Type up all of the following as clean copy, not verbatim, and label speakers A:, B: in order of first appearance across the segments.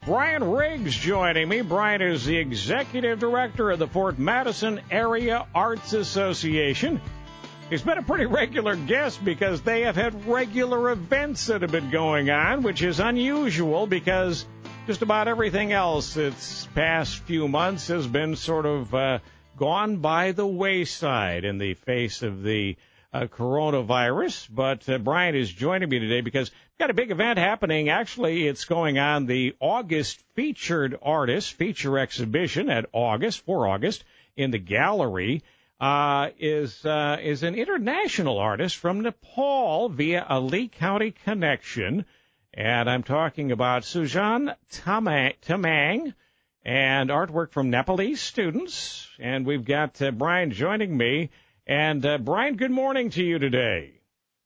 A: Brian Riggs joining me. Brian is the executive director of the Fort Madison Area Arts Association. He's been a pretty regular guest because they have had regular events that have been going on, which is unusual because just about everything else that's past few months has been sort of gone by the wayside in the face of the coronavirus. But Brian is joining me today because we've got a big event happening. Actually, it's going on the August Featured Artist Feature Exhibition for August in the gallery. Is an international artist from Nepal via a Lee County connection. And I'm talking about Sujan Tamang and artwork from Nepalese students. And we've got Brian joining me. And Brian, good morning to you today.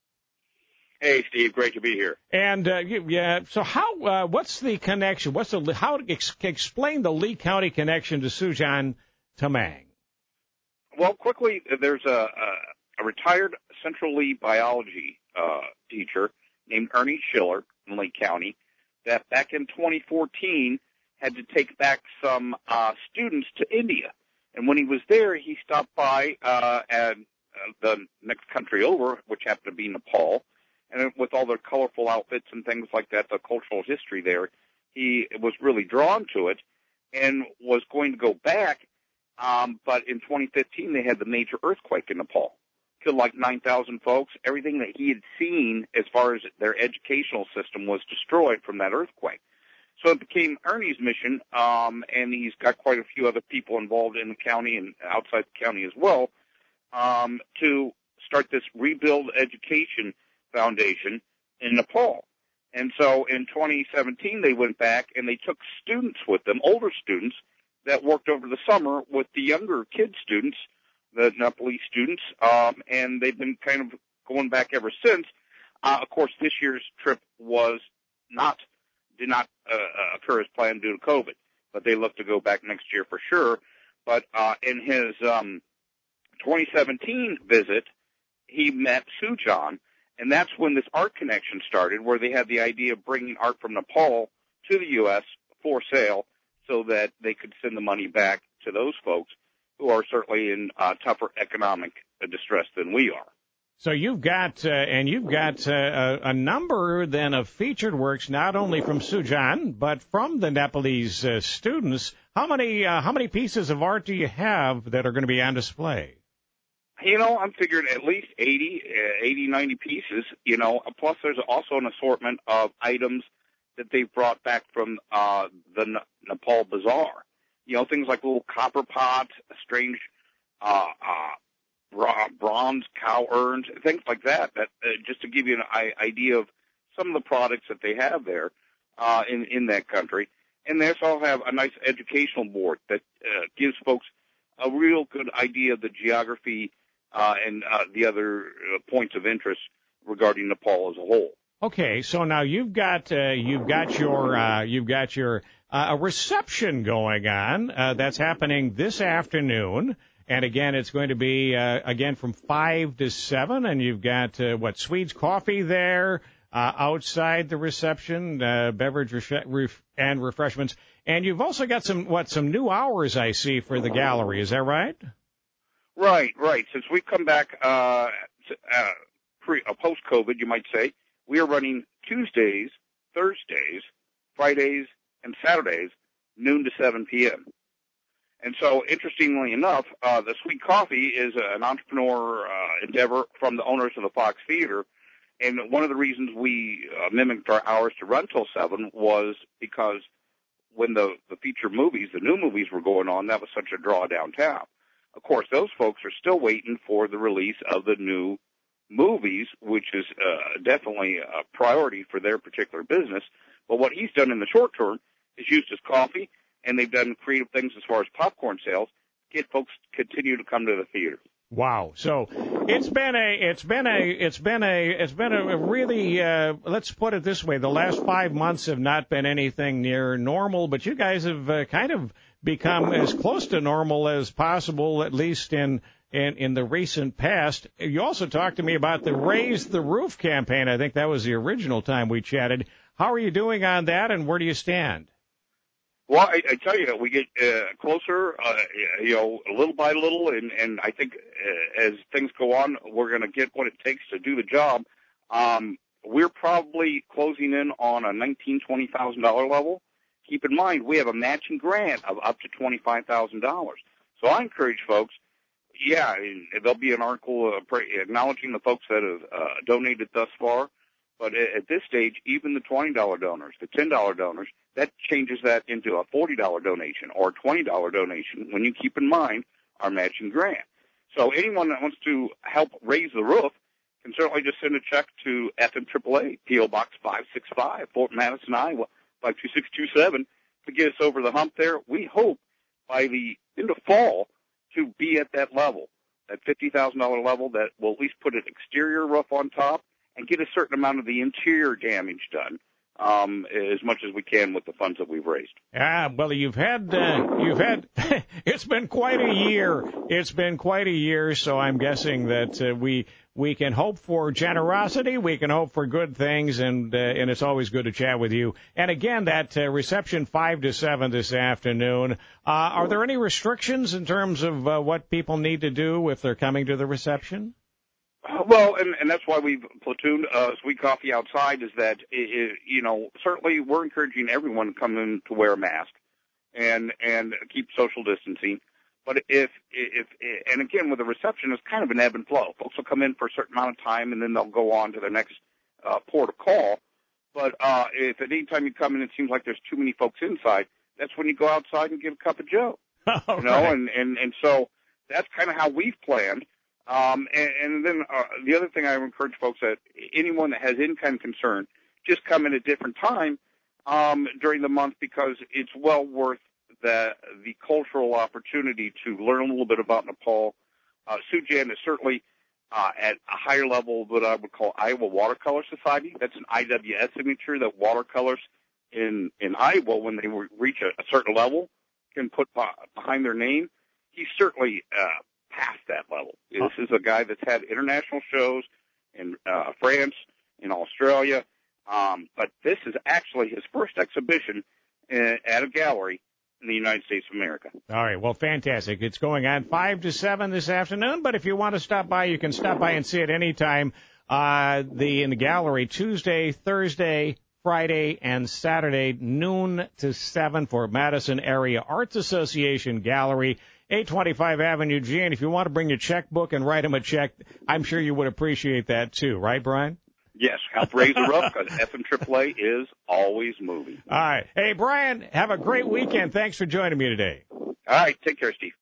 B: Hey, Steve, great to be here.
A: And so how? What's the connection? Explain the Lee County connection to Sujan Tamang?
B: Well, quickly, there's a retired Central Lee biology teacher named Ernie Schiller in Lee County that back in 2014 had to take back some students to India. And when he was there, he stopped by at the next country over, which happened to be Nepal. And with all their colorful outfits and things like that, the cultural history there, he was really drawn to it and was going to go back. But in 2015, they had the major earthquake in Nepal. Killed like 9,000 folks. Everything that he had seen as far as their educational system was destroyed from that earthquake. So it became Ernie's mission, and he's got quite a few other people involved in the county and outside the county as well, to start this Rebuild Education Foundation in Nepal. And so in 2017, they went back and they took students with them, older students, that worked over the summer with the younger kid students, the Nepalese students, and they've been kind of going back ever since. Of course, this year's trip did not occur as planned due to COVID, but they look to go back next year for sure. But in his 2017 visit, he met Sujan, and that's when this art connection started, where they had the idea of bringing art from Nepal to the U.S. for sale, so that they could send the money back to those folks who are certainly in tougher economic distress than we are.
A: So you've got a number then of featured works, not only from Sujan but from the Nepalese students. How many pieces of art do you have that are going to be on display?
B: I'm figuring at least 90 pieces. Plus there's also an assortment of items that they've brought back from the Nepal Bazaar. Things like little copper pots, strange bronze cow urns, things like that. That just to give you an idea of some of the products that they have there in that country. And they also have a nice educational board that gives folks a real good idea of the geography and the other points of interest regarding Nepal as a whole.
A: Okay, so now you've got your a reception going on that's happening this afternoon, and again it's going to be again from 5 to 7, and you've got Swedes Coffee there outside the reception, beverage and refreshments, and you've also got some new hours I see for the gallery. Is that right?
B: Right. Since we've come back post-COVID, you might say. We are running Tuesdays, Thursdays, Fridays, and Saturdays, noon to 7 p.m. And so, interestingly enough, the Sweet Coffee is an entrepreneur endeavor from the owners of the Fox Theater. And one of the reasons we mimicked our hours to run till 7 was because when the feature movies, the new movies were going on, that was such a draw downtown. Of course, those folks are still waiting for the release of the new movies, which is definitely a priority for their particular business. But what he's done in the short term is used his coffee, and they've done creative things as far as popcorn sales to get folks to continue to come to the theater.
A: Wow. So it's been a really, let's put it this way. The last 5 months have not been anything near normal, but you guys have kind of become as close to normal as possible, at least in the recent past. You also talked to me about the Raise the Roof campaign. I think that was the original time we chatted. How are you doing on that, and where do you stand?
B: Well, I tell you, we get closer, little by little, and I think as things go on, we're going to get what it takes to do the job. We're probably closing in on a $20,000 level. Keep in mind, we have a matching grant of up to $25,000. So I encourage folks, there'll be an article acknowledging the folks that have donated thus far. But at this stage, even the $20 donors, the $10 donors, that changes that into a $40 donation or a $20 donation when you keep in mind our matching grant. So anyone that wants to help raise the roof can certainly just send a check to FM AAA, P.O. Box 565, Fort Madison, Iowa, 52627 to get us over the hump there. We hope by the end of fall to be at that level, that $50,000 level that will at least put an exterior roof on top and get a certain amount of the interior damage done, as much as we can with the funds that we've raised.
A: Well, you've had, it's been quite a year. It's been quite a year, so I'm guessing that we can hope for generosity, we can hope for good things, and it's always good to chat with you. And again, that reception 5 to 7 this afternoon. Are there any restrictions in terms of what people need to do if they're coming to the reception?
B: Well, and that's why we've platooned Sweet Coffee outside, is that, certainly we're encouraging everyone to come in to wear a mask and keep social distancing. But and again, with the reception, it's kind of an ebb and flow. Folks will come in for a certain amount of time, and then they'll go on to their next port of call. But if at any time you come in, it seems like there's too many folks inside, that's when you go outside and get a cup of Joe.
A: Right.
B: And so that's kind of how we've planned. And then the other thing I would encourage folks, that anyone that has any kind of concern, just come in a different time during the month, because it's well worth the cultural opportunity to learn a little bit about Nepal. Sujan is certainly at a higher level of what I would call Iowa Watercolor Society. That's an IWS signature that watercolors in Iowa, when they reach a certain level, can put behind their name. He's certainly past that level. This is a guy that's had international shows in France, in Australia, but this is actually his first exhibition at a gallery in the United States of America.
A: All right, well, fantastic. It's going on 5 to 7 this afternoon, but if you want to stop by, you can stop by and see it anytime. In the gallery, Tuesday, Thursday, Friday, and Saturday, noon to 7 for Madison Area Arts Association Gallery, 825 Avenue G. And if you want to bring your checkbook and write him a check, I'm sure you would appreciate that too, right, Brian?
B: Yes, help raise the roof, because FM AAA is always moving.
A: All right. Hey, Brian, have a great weekend. Thanks for joining me today.
B: All right, take care, Steve.